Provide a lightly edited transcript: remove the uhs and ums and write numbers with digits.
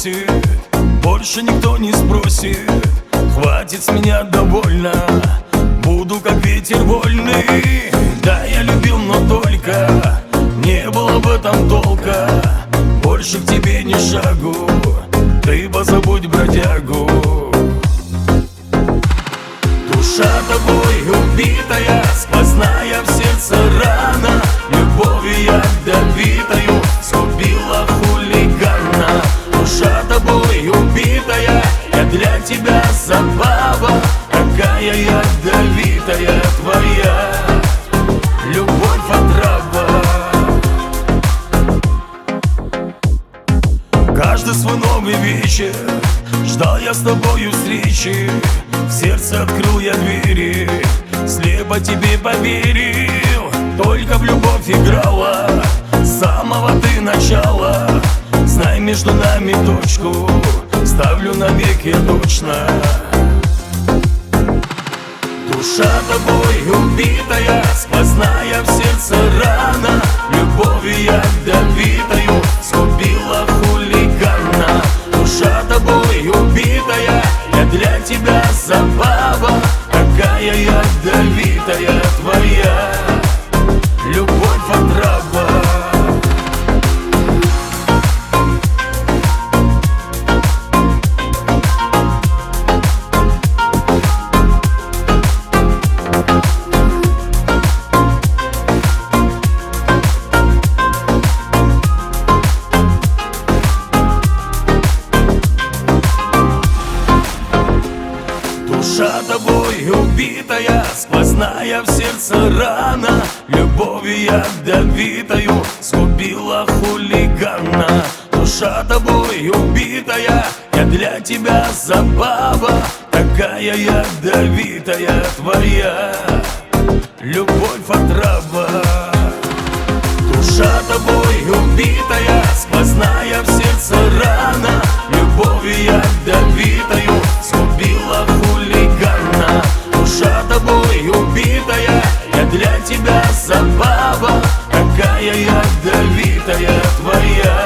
бросит, больше никто не спросит. Хватит с меня, довольно, буду как ветер вольный. Да, я любил, но только не было в этом толка. Больше к тебе ни шагу, ты позабудь бродягу. Душа тобой убитая, сквозная в сердце рана, любовью ядовитою сгубила хулигана. Душа тобой убитая, я для тебя забава, какая ядовитая твоя любовь отрава. Каждый свой новый вечер ждал я с тобою встречи. В сердце открыл я двери, слепо тебе поверил. Только в любовь играла с самого ты начала. Знай, между нами точку ставлю навеки точно. Душа тобой убитая, сквозная в сердце рана, любовью ядовитою сгубила хулигана. Душа тобой убитая, я для тебя забава, какая ядовитая твоя любовь отрава. Душа тобой убитая, сквозная в сердце рана, любовью ядовитою сгубила хулигана. Душа тобой убитая, я для тебя забава, такая ядовитая твоя любовь отрава. Душа тобой убитая, сквозная в сердце рана, любовью ядовитою сгубила хулигана. Душа тобой убитая, я для тебя забава, какая ядовитая твоя